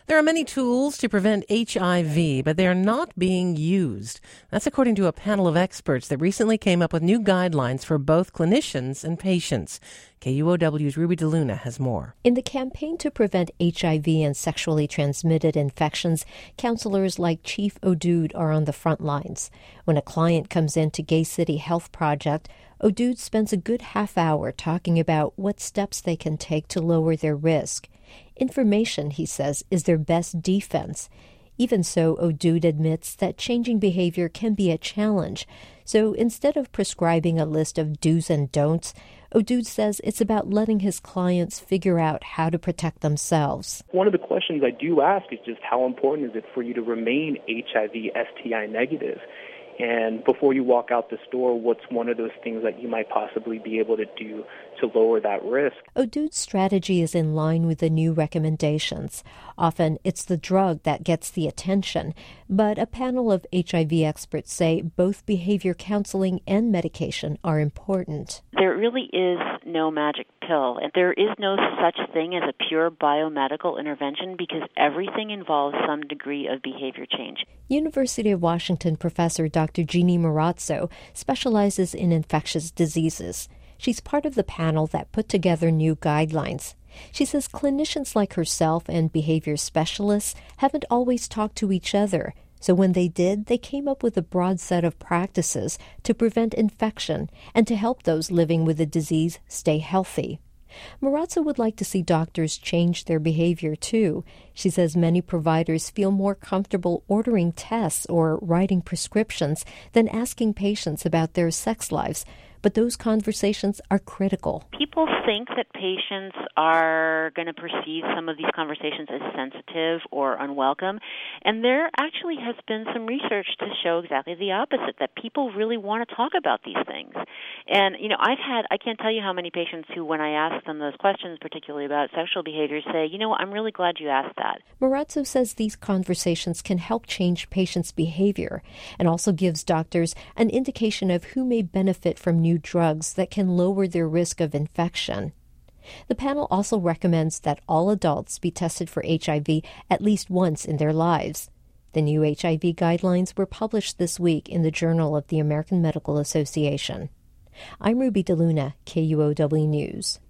There are many tools to prevent HIV, but they are not being used. That's according to a panel of experts that recently came up with new guidelines for both clinicians and patients. KUOW's Ruby DeLuna has more. In the campaign to prevent HIV and sexually transmitted infections, counselors like Chief Odude are on the front lines. When a client comes in to Gay City Health Project, Odude spends a good half hour talking about what steps they can take to lower their risk. Information, he says, is their best defense. Even so, Odude admits that changing behavior can be a challenge. So instead of prescribing a list of do's and don'ts, Odude says it's about letting his clients figure out how to protect themselves. One of the questions I do ask is just how important is it for you to remain HIV, STI negative? And before you walk out the store, what's one of those things that you might possibly be able to do to lower that risk? Odude's strategy is in line with the new recommendations. Often it's the drug that gets the attention, but a panel of HIV experts say both behavior counseling and medication are important. There really is no magic pill, and there is no such thing as a pure biomedical intervention because everything involves some degree of behavior change. University of Washington professor Dr. Jeannie Marazzo specializes in infectious diseases. She's part of the panel that put together new guidelines. She says clinicians like herself and behavior specialists haven't always talked to each other. So when they did, they came up with a broad set of practices to prevent infection and to help those living with the disease stay healthy. Marazzo would like to see doctors change their behavior, too. She says many providers feel more comfortable ordering tests or writing prescriptions than asking patients about their sex lives. But those conversations are critical. People think that patients are going to perceive some of these conversations as sensitive or unwelcome, and there actually has been some research to show exactly the opposite, that people really want to talk about these things. And, I can't tell you how many patients who, when I ask them those questions, particularly about sexual behavior, say, I'm really glad you asked that. Marazzo says these conversations can help change patients' behavior and also gives doctors an indication of who may benefit from new drugs that can lower their risk of infection. The panel also recommends that all adults be tested for HIV at least once in their lives. The new HIV guidelines were published this week in the Journal of the American Medical Association. I'm Ruby DeLuna, KUOW News.